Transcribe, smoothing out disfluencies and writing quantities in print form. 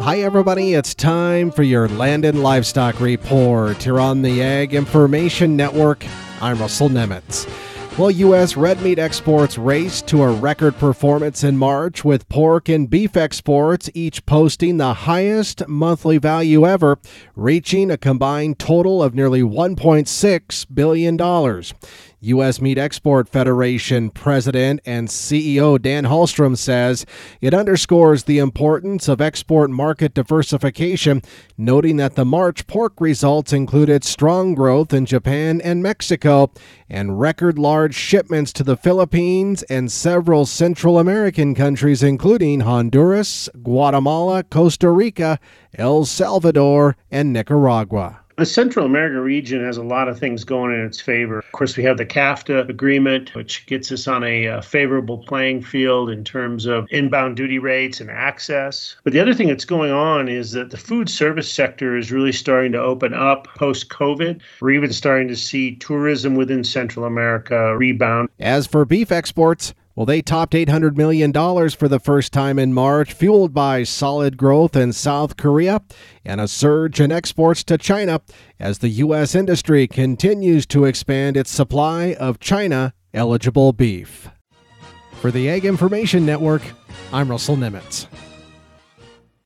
Hi everybody, it's time for your Land and Livestock Report here on the Ag Information Network. I'm Russell Nemitz. Well, U.S. red meat exports raced to a record performance in March, with pork and beef exports each posting the highest monthly value ever, reaching a combined total of nearly $1.6 billion. U.S. Meat Export Federation President and CEO Dan Hallstrom says it underscores the importance of export market diversification, noting that the March pork results included strong growth in Japan and Mexico and record large shipments to the Philippines and several Central American countries, including Honduras, Guatemala, Costa Rica, El Salvador, and Nicaragua. The Central America region has a lot of things going in its favor. Of course, we have the CAFTA agreement, which gets us on a favorable playing field in terms of inbound duty rates and access. But the other thing that's going on is that the food service sector is really starting to open up post-COVID. We're even starting to see tourism within Central America rebound. As for beef exports, well, they topped $800 million for the first time in March, fueled by solid growth in South Korea and a surge in exports to China as the U.S. industry continues to expand its supply of China-eligible beef. For the Ag Information Network, I'm Russell Nemitz.